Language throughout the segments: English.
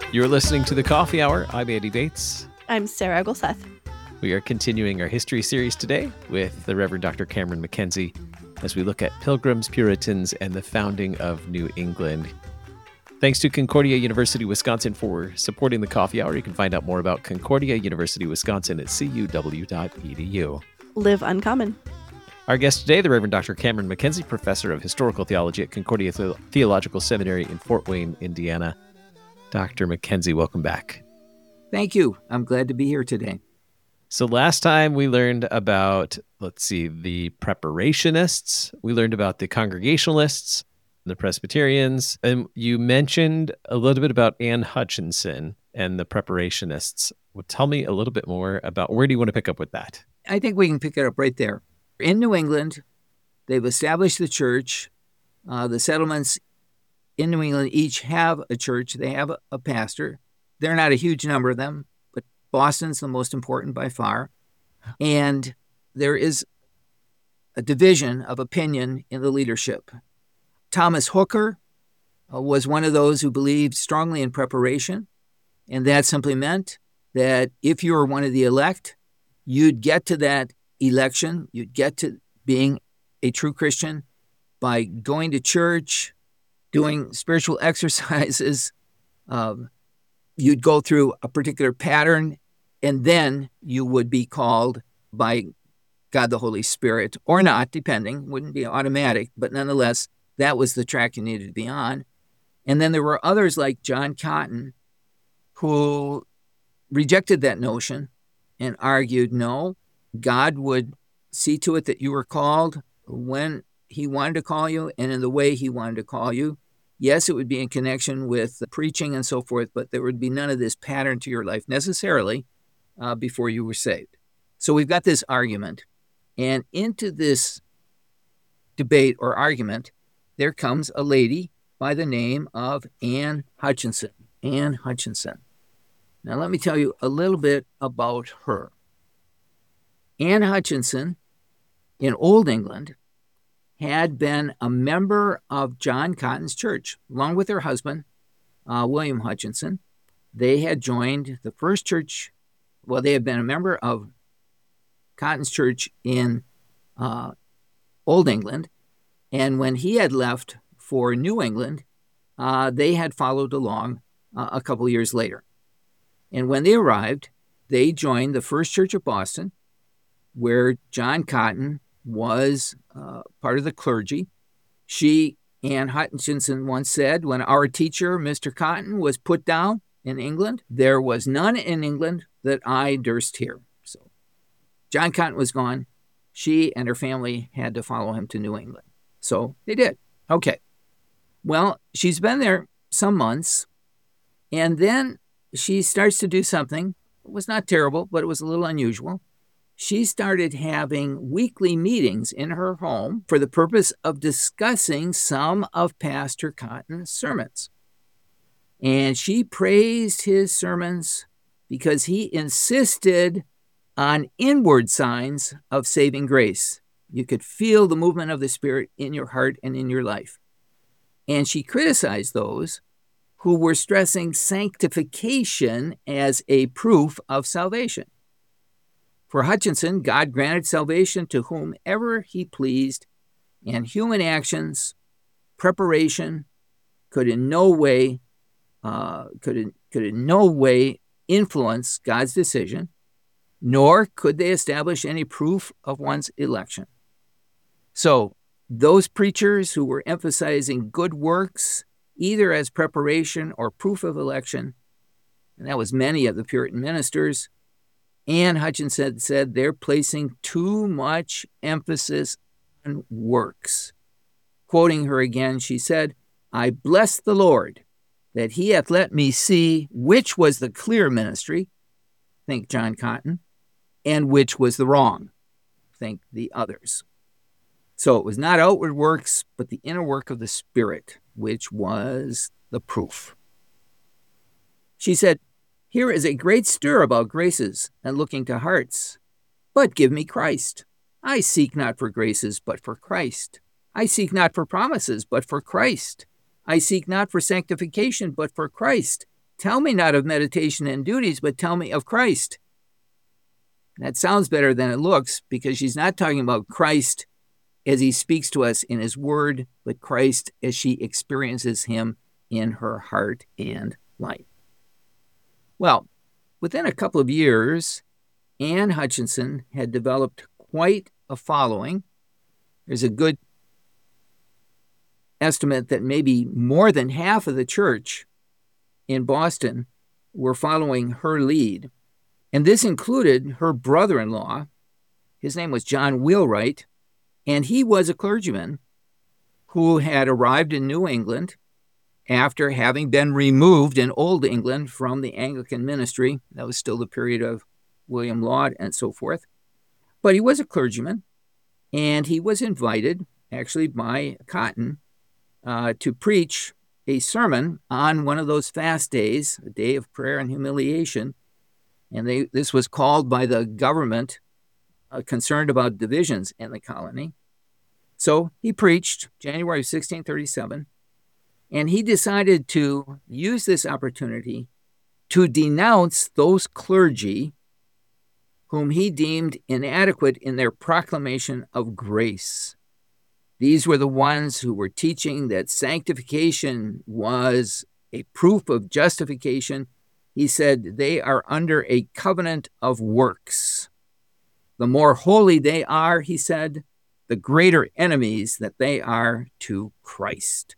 You're listening to The Coffee Hour. I'm Andy Bates. I'm Sarah Eggleseth. We are continuing our history series today with the Reverend Dr. Cameron Mackenzie as we look at Pilgrims, Puritans, and the founding of New England. Thanks to Concordia University, Wisconsin for supporting The Coffee Hour. You can find out more about Concordia University, Wisconsin at cuw.edu. Live uncommon. Our guest today, the Reverend Dr. Cameron Mackenzie, professor of historical theology at Concordia Theological Seminary in Fort Wayne, Indiana. Dr. Mackenzie, welcome back. Thank you. I'm glad to be here today. So last time we learned about, the preparationists. We learned about the Congregationalists, the Presbyterians, and you mentioned a little bit about Anne Hutchinson and the preparationists. Well, tell me a little bit more about where do you want to pick up with that? I think we can pick it up right there. In New England, they've established the church. The settlements in New England each have a church. They have a pastor. They're not a huge number of them, but Boston's the most important by far. And there is a division of opinion in the leadership. Thomas Hooker was one of those who believed strongly in preparation, and that simply meant that if you were one of the elect, you'd get to that election, you'd get to being a true Christian by going to church, doing spiritual exercises. You'd go through a particular pattern, and then you would be called by God the Holy Spirit, or not, depending. Wouldn't be automatic, but nonetheless, that was the track you needed to be on. And then there were others like John Cotton who rejected that notion and argued, no, God would see to it that you were called when he wanted to call you and in the way he wanted to call you. Yes, it would be in connection with the preaching and so forth, but there would be none of this pattern to your life necessarily before you were saved. So we've got this argument. And into this debate or argument, there comes a lady by the name of Anne Hutchinson. Anne Hutchinson. Now, let me tell you a little bit about her. Anne Hutchinson, in Old England, had been a member of John Cotton's church, along with her husband, William Hutchinson. They had joined the first church. Well, they had been a member of Cotton's church in Old England. And when he had left for New England, they had followed along a couple years later. And when they arrived, they joined the First Church of Boston, where John Cotton was part of the clergy. Anne Hutchinson, once said, when our teacher, Mr. Cotton, was put down in England, there was none in England that I durst hear. So John Cotton was gone. She and her family had to follow him to New England. So they did. Okay. Well, she's been there some months, and then she starts to do something. It was not terrible, but it was a little unusual. She started having weekly meetings in her home for the purpose of discussing some of Pastor Cotton's sermons. And she praised his sermons because he insisted on inward signs of saving grace. You could feel the movement of the Spirit in your heart and in your life. And she criticized those who were stressing sanctification as a proof of salvation. For Hutchinson, God granted salvation to whomever he pleased, and human actions, preparation, could in no way influence God's decision, nor could they establish any proof of one's election. So those preachers who were emphasizing good works, either as preparation or proof of election, and that was many of the Puritan ministers, Anne Hutchinson said they're placing too much emphasis on works. Quoting her again, she said, I bless the Lord that he hath let me see which was the clear ministry, think John Cotton, and which was the wrong, think the others. So it was not outward works, but the inner work of the Spirit, which was the proof. She said, here is a great stir about graces and looking to hearts. But give me Christ. I seek not for graces, but for Christ. I seek not for promises, but for Christ. I seek not for sanctification, but for Christ. Tell me not of meditation and duties, but tell me of Christ. That sounds better than it looks, because she's not talking about Christ as he speaks to us in his word, but Christ as she experiences him in her heart and life. Well, within a couple of years, Anne Hutchinson had developed quite a following. There's a good estimate that maybe more than half of the church in Boston were following her lead. And this included her brother-in-law. His name was John Wheelwright, and he was a clergyman who had arrived in New England after having been removed in Old England from the Anglican ministry. That was still the period of William Laud and so forth. But he was a clergyman, and he was invited, actually by Cotton, to preach a sermon on one of those fast days, a day of prayer and humiliation. And this was called by the government, concerned about divisions in the colony. So he preached January of 1637, and he decided to use this opportunity to denounce those clergy whom he deemed inadequate in their proclamation of grace. These were the ones who were teaching that sanctification was a proof of justification. He said they are under a covenant of works. The more holy they are, he said, the greater enemies that they are to Christ.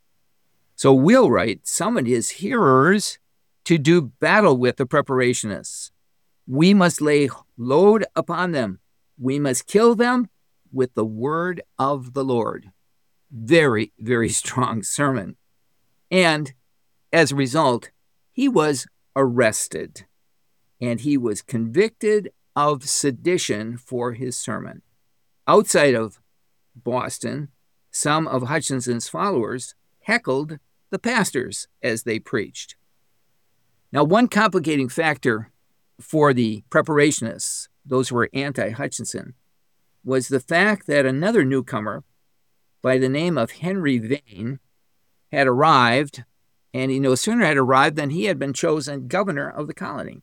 So Wheelwright summoned his hearers to do battle with the preparationists. We must lay load upon them. We must kill them with the word of the Lord. Very, very strong sermon. And as a result, he was arrested, and he was convicted of sedition for his sermon. Outside of Boston, some of Hutchinson's followers heckled the pastors as they preached. Now, one complicating factor for the preparationists, those who were anti-Hutchinson, was the fact that another newcomer by the name of Henry Vane had arrived, and he no sooner had arrived than he had been chosen governor of the colony.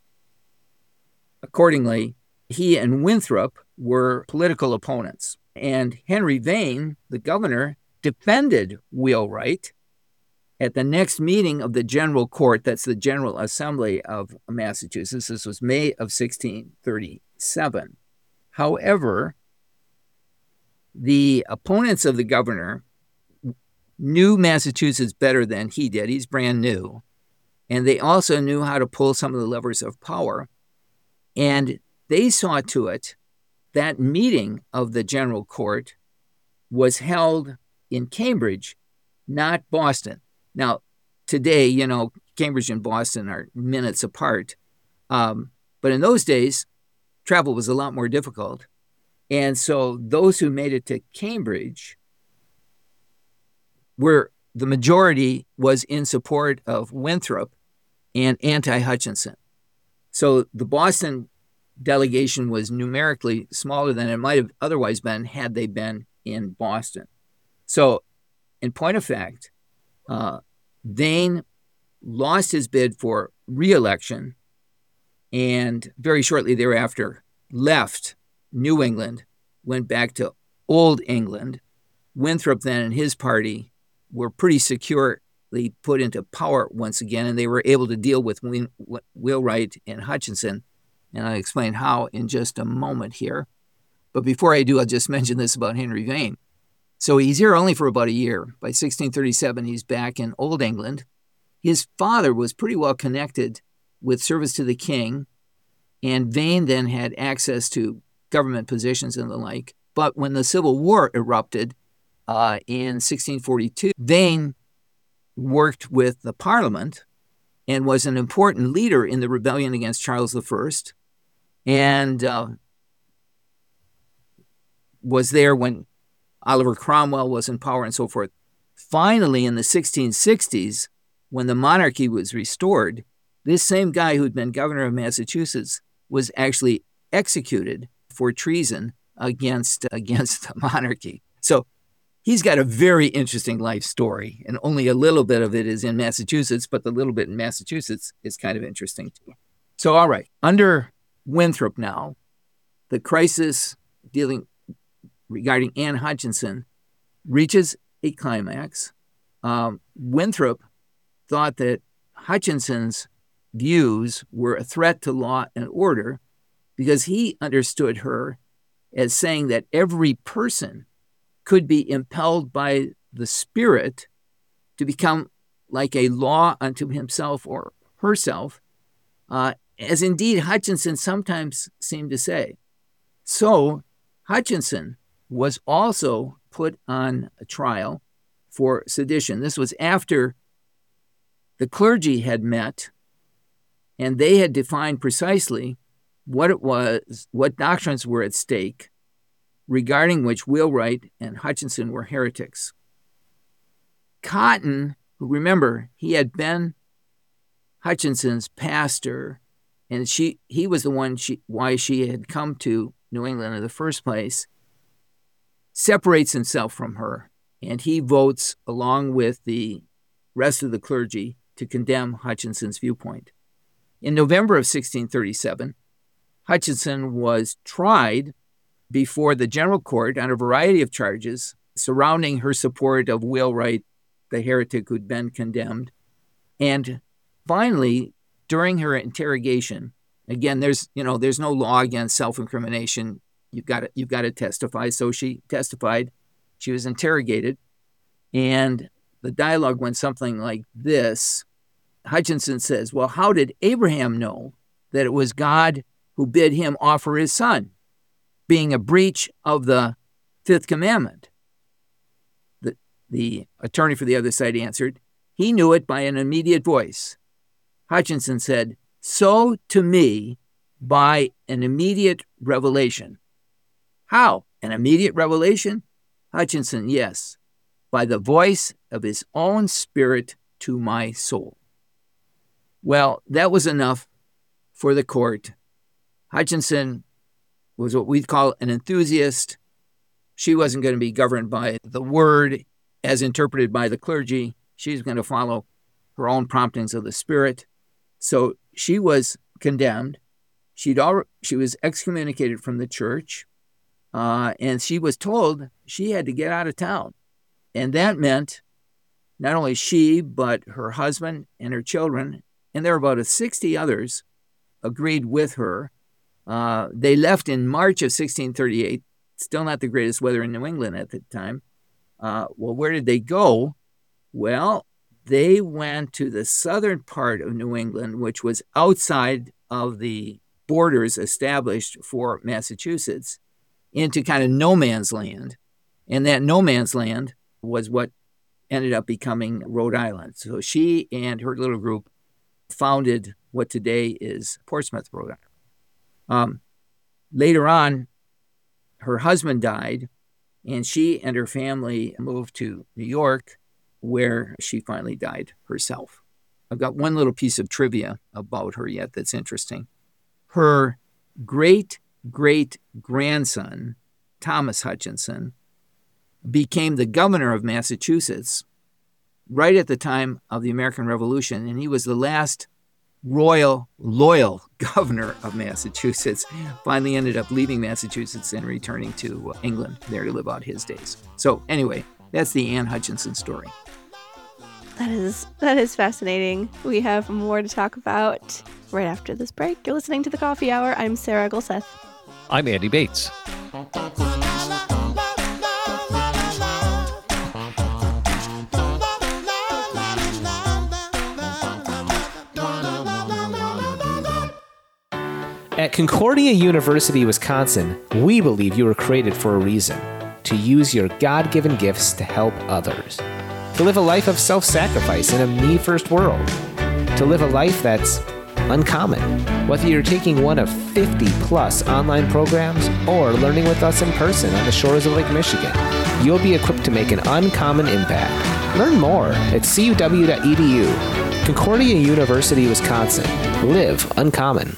Accordingly, he and Winthrop were political opponents, and Henry Vane, the governor, defended Wheelwright at the next meeting of the General Court. That's the General Assembly of Massachusetts. This was May of 1637. However, the opponents of the governor knew Massachusetts better than he did. He's brand new. And they also knew how to pull some of the levers of power. And they saw to it that meeting of the General Court was held in Cambridge, not Boston. Now, today, Cambridge and Boston are minutes apart. But in those days, travel was a lot more difficult. And so those who made it to Cambridge the majority was in support of Winthrop and anti-Hutchinson. So the Boston delegation was numerically smaller than it might have otherwise been had they been in Boston. So in point of fact, Vane lost his bid for re-election and very shortly thereafter left New England, went back to Old England. Winthrop then and his party were pretty securely put into power once again, and they were able to deal with Wheelwright and Hutchinson. And I'll explain how in just a moment here. But before I do, I'll just mention this about Henry Vane. So he's here only for about a year. By 1637, he's back in Old England. His father was pretty well connected with service to the king, and Vane then had access to government positions and the like. But when the Civil War erupted in 1642, Vane worked with the Parliament and was an important leader in the rebellion against Charles I, and was there when Oliver Cromwell was in power and so forth. Finally, in the 1660s, when the monarchy was restored, this same guy who'd been governor of Massachusetts was actually executed for treason against the monarchy. So he's got a very interesting life story, and only a little bit of it is in Massachusetts, but the little bit in Massachusetts is kind of interesting too. So, all right, under Winthrop now, the crisis regarding Anne Hutchinson reaches a climax. Winthrop thought that Hutchinson's views were a threat to law and order because he understood her as saying that every person could be impelled by the Spirit to become like a law unto himself or herself, as indeed Hutchinson sometimes seemed to say. So Hutchinson was also put on a trial for sedition. This was after the clergy had met and they had defined precisely what it was, what doctrines were at stake, regarding which Wheelwright and Hutchinson were heretics. Cotton, who, remember, he had been Hutchinson's pastor, and he was the one why she had come to New England in the first place, separates himself from her, and he votes along with the rest of the clergy to condemn Hutchinson's viewpoint. In November of 1637, Hutchinson was tried before the general court on a variety of charges surrounding her support of Wheelwright, the heretic who'd been condemned. And finally, during her interrogation, again, there's no law against self-incrimination. You've got to testify. So she testified. She was interrogated, and the dialogue went something like this. Hutchinson says, "Well, how did Abraham know that it was God who bid him offer his son, being a breach of the fifth commandment?" The attorney for the other side answered, "He knew it by an immediate voice." Hutchinson said, "So to me, by an immediate revelation." How? An immediate revelation? Hutchinson, yes, by the voice of his own spirit to my soul. Well, that was enough for the court. Hutchinson was what we'd call an enthusiast. She wasn't going to be governed by the word as interpreted by the clergy. She's going to follow her own promptings of the Spirit. So she was condemned. She was excommunicated from the church, and she was told she had to get out of town. And that meant not only she, but her husband and her children, and there were about 60 others, agreed with her. They left in March of 1638, still not the greatest weather in New England at the time. Well, where did they go? Well, they went to the southern part of New England, which was outside of the borders established for Massachusetts, into kind of no man's land. And that no man's land was what ended up becoming Rhode Island. So she and her little group founded what today is Portsmouth, Rhode Island. Later on, her husband died, and she and her family moved to New York, where she finally died herself. I've got one little piece of trivia about her yet that's interesting. Her great-great-grandson, Thomas Hutchinson, became the governor of Massachusetts right at the time of the American Revolution, and he was the last royal, loyal governor of Massachusetts. Finally ended up leaving Massachusetts and returning to England there to live out his days. So anyway, that's the Anne Hutchinson story. That is fascinating. We have more to talk about right after this break. You're listening to The Coffee Hour. I'm Sarah Golseth. I'm Andy Bates. At Concordia University, Wisconsin, we believe you were created for a reason: to use your God-given gifts to help others, to live a life of self-sacrifice in a me-first world, to live a life that's uncommon. Whether you're taking one of 50-plus online programs or learning with us in person on the shores of Lake Michigan, you'll be equipped to make an uncommon impact. Learn more at cuw.edu. Concordia University, Wisconsin. Live uncommon.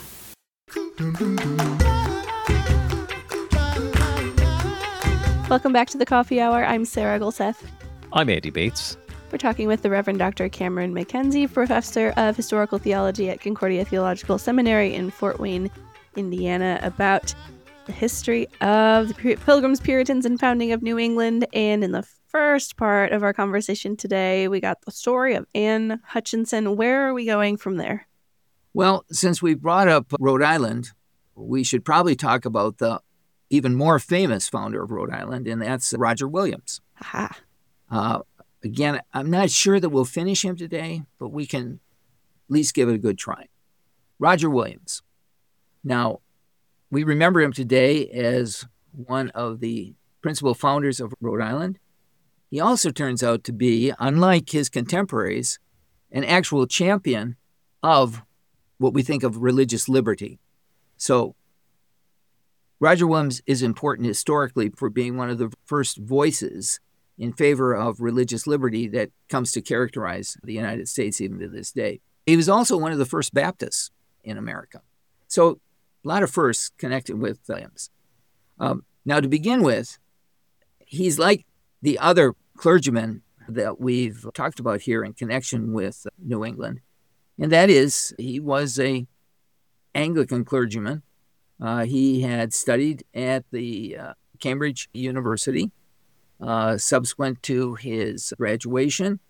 Welcome back to the Coffee Hour. I'm Sarah Gulseth. I'm Andy Bates. We're talking with the Reverend Dr. Cameron Mackenzie, Professor of Historical Theology at Concordia Theological Seminary in Fort Wayne, Indiana, about the history of the Pilgrims, Puritans, and founding of New England. And in the first part of our conversation today, we got the story of Anne Hutchinson. Where are we going from there? Well, since we brought up Rhode Island, we should probably talk about the even more famous founder of Rhode Island, and that's Roger Williams. Aha. Again, I'm not sure that we'll finish him today, but we can at least give it a good try. Roger Williams. Now, we remember him today as one of the principal founders of Rhode Island. He also turns out to be, unlike his contemporaries, an actual champion of what we think of religious liberty. So, Roger Williams is important historically for being one of the first voices in favor of religious liberty that comes to characterize the United States even to this day. He was also one of the first Baptists in America. So a lot of firsts connected with Williams. Now, to begin with, he's like the other clergymen that we've talked about here in connection with New England, and that is he was an Anglican clergyman. He had studied at the Cambridge University. Subsequent to his graduation,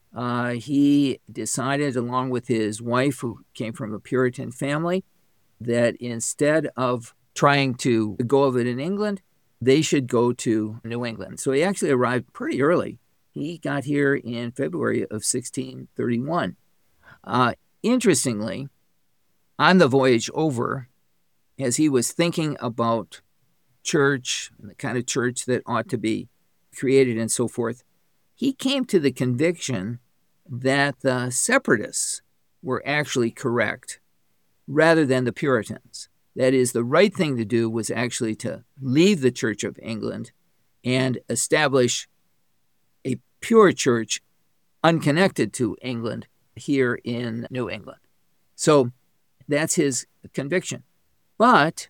he decided, along with his wife, who came from a Puritan family, that instead of trying to go of it in England, they should go to New England. So he actually arrived pretty early. He got here in February of 1631. Interestingly, on the voyage over, as he was thinking about church and the kind of church that ought to be created and so forth, he came to the conviction that the separatists were actually correct rather than the Puritans. That is, the right thing to do was actually to leave the Church of England and establish a pure church unconnected to England here in New England. So that's his conviction. But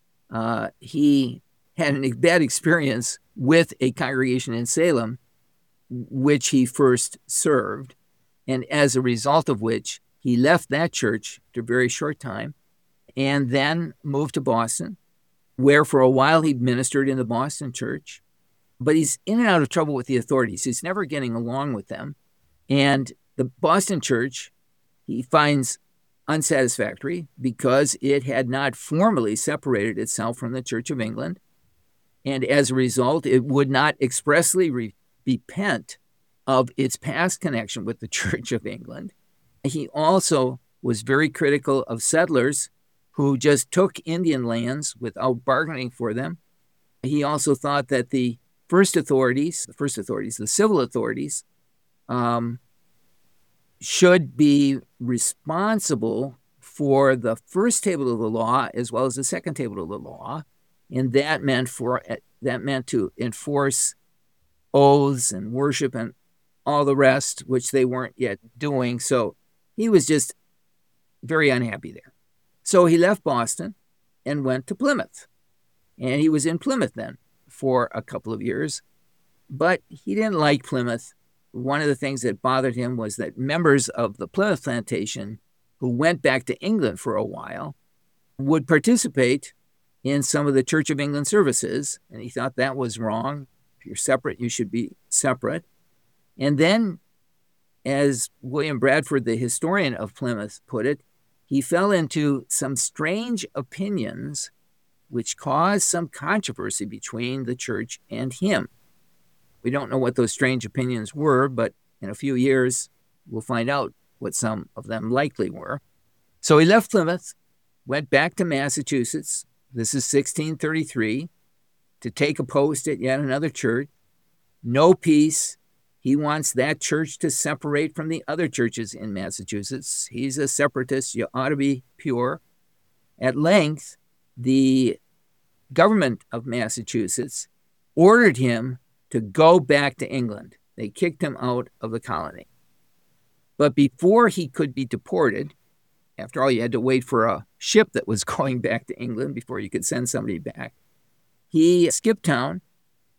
he had a bad experience with a congregation in Salem, which he first served, and as a result of which, he left that church after a very short time and then moved to Boston, where for a while he ministered in the Boston church. But he's in and out of trouble with the authorities. He's never getting along with them. And the Boston church, he finds unsatisfactory because it had not formally separated itself from the Church of England. And as a result, it would not expressly repent of its past connection with the Church of England. He also was very critical of settlers who just took Indian lands without bargaining for them. He also thought that the civil authorities, should be responsible for the first table of the law as well as the second table of the law. And that meant to enforce oaths and worship and all the rest, which they weren't yet doing. So he was just very unhappy there. So he left Boston and went to Plymouth. And he was in Plymouth then for a couple of years. But he didn't like Plymouth. One of the things that bothered him was that members of the Plymouth plantation who went back to England for a while would participate in some of the Church of England services, and he thought that was wrong. If you're separate, you should be separate. And then, as William Bradford, the historian of Plymouth, put it, he fell into some strange opinions which caused some controversy between the church and him. We don't know what those strange opinions were, but in a few years, we'll find out what some of them likely were. So he left Plymouth, went back to Massachusetts. This is 1633, to take a post at yet another church. No peace. He wants that church to separate from the other churches in Massachusetts. He's a separatist. You ought to be pure. At length, the government of Massachusetts ordered him to go back to England. They kicked him out of the colony. But before he could be deported, after all, you had to wait for a ship that was going back to England before you could send somebody back, he skipped town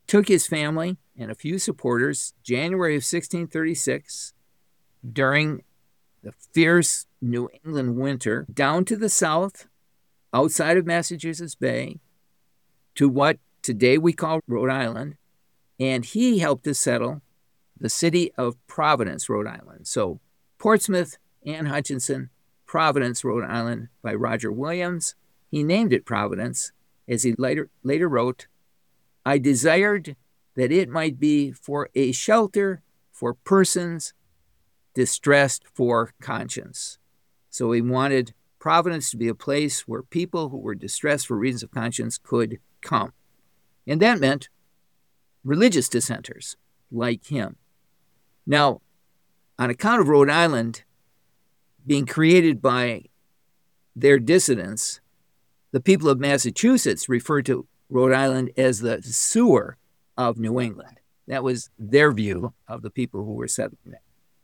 took his family and a few supporters, January of 1636, during the fierce New England winter, down to the south, outside of Massachusetts Bay, to what today we call Rhode Island, and he helped to settle the city of Providence, Rhode Island. So Portsmouth, Anne Hutchinson, Providence, Rhode Island, by Roger Williams. He named it Providence, as he later wrote, "I desired that it might be for a shelter for persons distressed for conscience." So he wanted Providence to be a place where people who were distressed for reasons of conscience could come. And that meant religious dissenters like him. Now, on account of Rhode Island being created by their dissidents, the people of Massachusetts referred to Rhode Island as the sewer of New England. That was their view of the people who were settling there.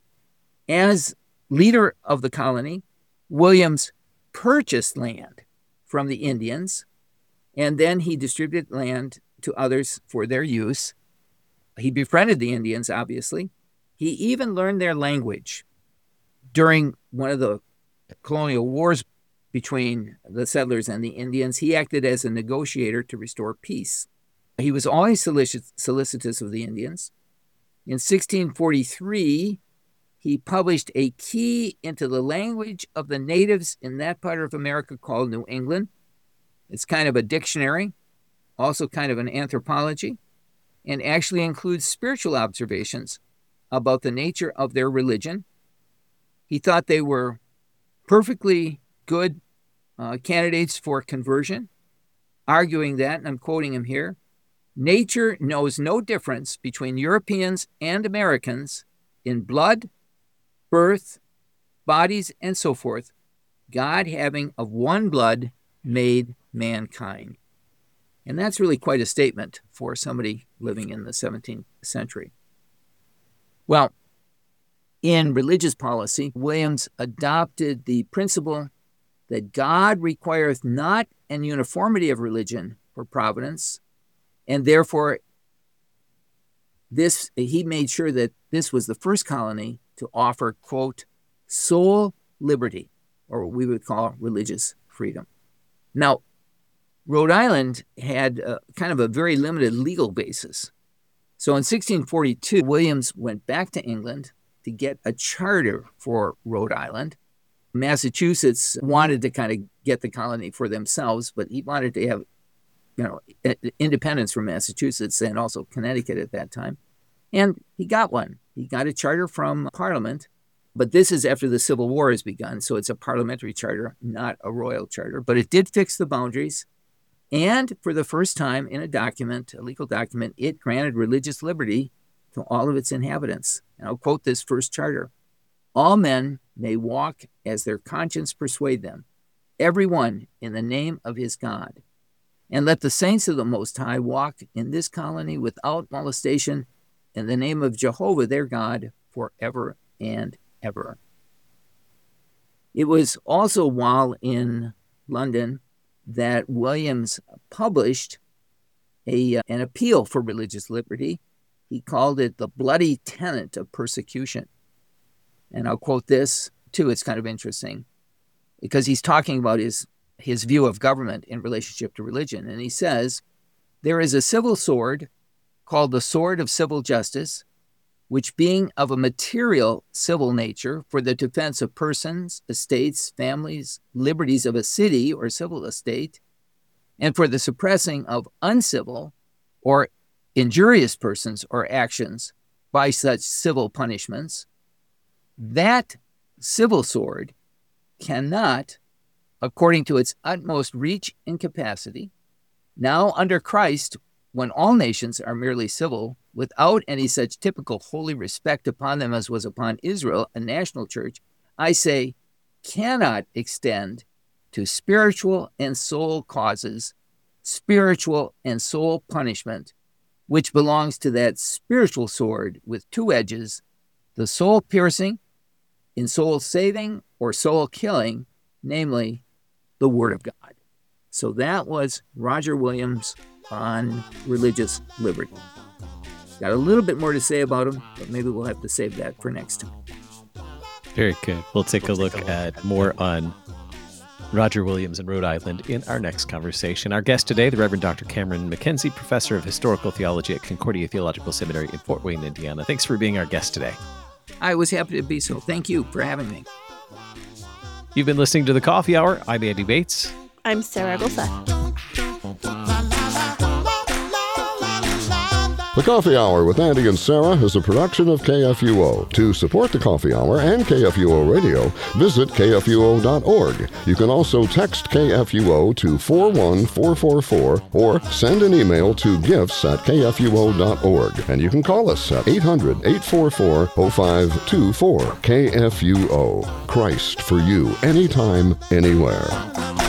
As leader of the colony, Williams purchased land from the Indians, and then he distributed land to others for their use. He befriended the Indians, obviously. He even learned their language. During one of the colonial wars between the settlers and the Indians, he acted as a negotiator to restore peace. He was always solicitous of the Indians. In 1643, he published a key into the language of the natives in that part of America called New England. It's kind of a dictionary, also kind of an anthropology, and actually includes spiritual observations about the nature of their religion. He thought they were perfectly good candidates for conversion, arguing that, and I'm quoting him here, "Nature knows no difference between Europeans and Americans in blood, birth, bodies, and so forth, God having of one blood made mankind." And that's really quite a statement for somebody living in the 17th century. Well, in religious policy, Williams adopted the principle that God requireth not an uniformity of religion for providence, and therefore he made sure that this was the first colony to offer, quote, soul liberty, or what we would call religious freedom. Now, Rhode Island had kind of a very limited legal basis. So in 1642, Williams went back to England to get a charter for Rhode Island. Massachusetts wanted to kind of get the colony for themselves, but he wanted to have, independence from Massachusetts and also Connecticut at that time. And he got one. He got a charter from Parliament, but this is after the Civil War has begun, so it's a parliamentary charter, not a royal charter. But it did fix the boundaries, and for the first time in a legal document, it granted religious liberty to all of its inhabitants. And I'll quote this first charter. "All men may walk as their conscience persuade them, every one in the name of his God. And let the saints of the Most High walk in this colony without molestation in the name of Jehovah their God forever and ever." It was also while in London that Williams published an appeal for religious liberty. He called it the bloody tenet of persecution. And I'll quote this, too. It's kind of interesting because he's talking about his view of government in relationship to religion. And he says, "There is a civil sword called the sword of civil justice, which being of a material civil nature for the defense of persons, estates, families, liberties of a city or civil estate, and for the suppressing of uncivil or injurious persons or actions by such civil punishments, that civil sword cannot, according to its utmost reach and capacity, now under Christ, when all nations are merely civil, without any such typical holy respect upon them as was upon Israel, a national church, I say, cannot extend to spiritual and soul causes, spiritual and soul punishment, which belongs to that spiritual sword with two edges, the soul piercing, in soul saving or soul killing, namely the Word of God." So that was Roger Williams' on religious liberty. Got a little bit more to say about them, but maybe we'll have to save that for next time. Very good. We'll take a look at more on Roger Williams in Rhode Island in our next conversation. Our guest today, the Reverend Dr. Cameron McKenzie, Professor of Historical Theology at Concordia Theological Seminary in Fort Wayne, Indiana. Thanks for being our guest today. I was happy to be so. Thank you for having me. You've been listening to The Coffee Hour. I'm Andy Bates. I'm Sarah Gulseth. The Coffee Hour with Andy and Sarah is a production of KFUO. To support The Coffee Hour and KFUO Radio, visit KFUO.org. You can also text KFUO to 41444 or send an email to gifts@kfuo.org. And you can call us at 800-844-0524. KFUO. Christ for you, anytime, anywhere.